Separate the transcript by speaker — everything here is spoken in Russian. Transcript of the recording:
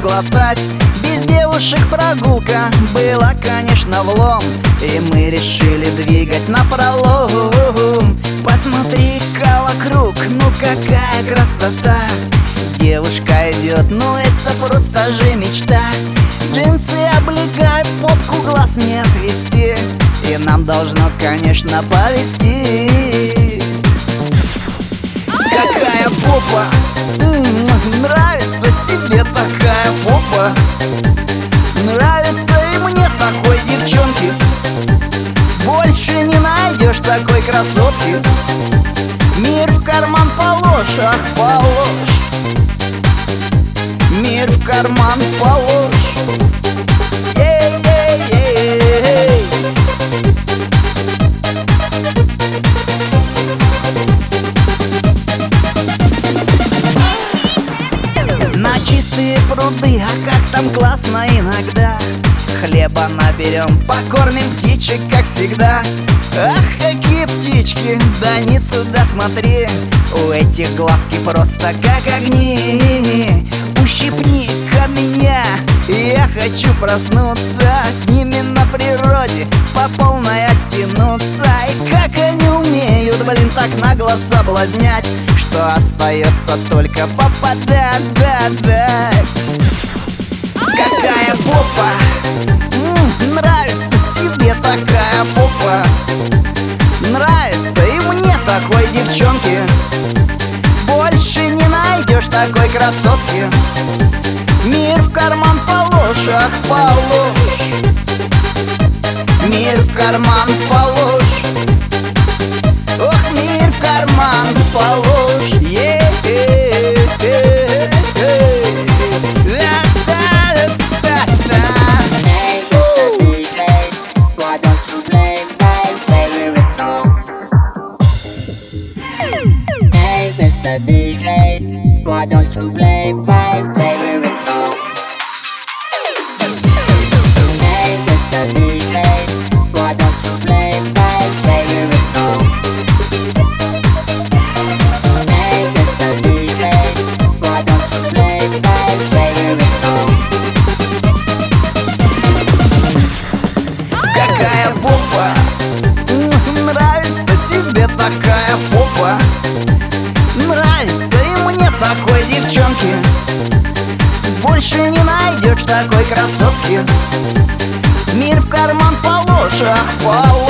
Speaker 1: глотать. Без девушек прогулка была, конечно, влом, и мы решили двигать напролом. Посмотри-ка вокруг, ну какая красота! Девушка идет, ну это просто же мечта. Джинсы облегают попку, глаз не отвести, и нам должно, конечно, повезти. Какая попа! Нравится тебе такая попа? Нравится и мне такой девчонки. Больше не найдешь такой красотки. Мир в карман положь, ах, положь. Мир в карман положь. Ей-ей-ей-ей. На чистые пруды, а как там классно иногда. Хлеба наберем, покормим птичек, как всегда. Ах, какие птички, да не туда смотри. У этих глазки просто как огни. Ущипни-ка меня, я хочу проснуться. С ними на природе по полной оттянуться. И как они умеют, блин, так нагло соблазнять, что остается только попадать. Какая попа! Нравится тебе такая попа? Нравится и мне такой девчонки. Больше не найдешь такой красотки. Мир в карман положь, ах, положь. Мир в карман положь. Ох, мир в карман положь.
Speaker 2: DJ, why don't you play my favorite song? Hey, Mr. DJ, why don't you play my favorite song? Hey, Mr. DJ, why don't you play my favorite song?
Speaker 1: Какая попа! Нравится тебе такая попа? Нравится и мне такой девчонки. Больше не найдешь такой красотки. Мир в карман положь, ах, положь.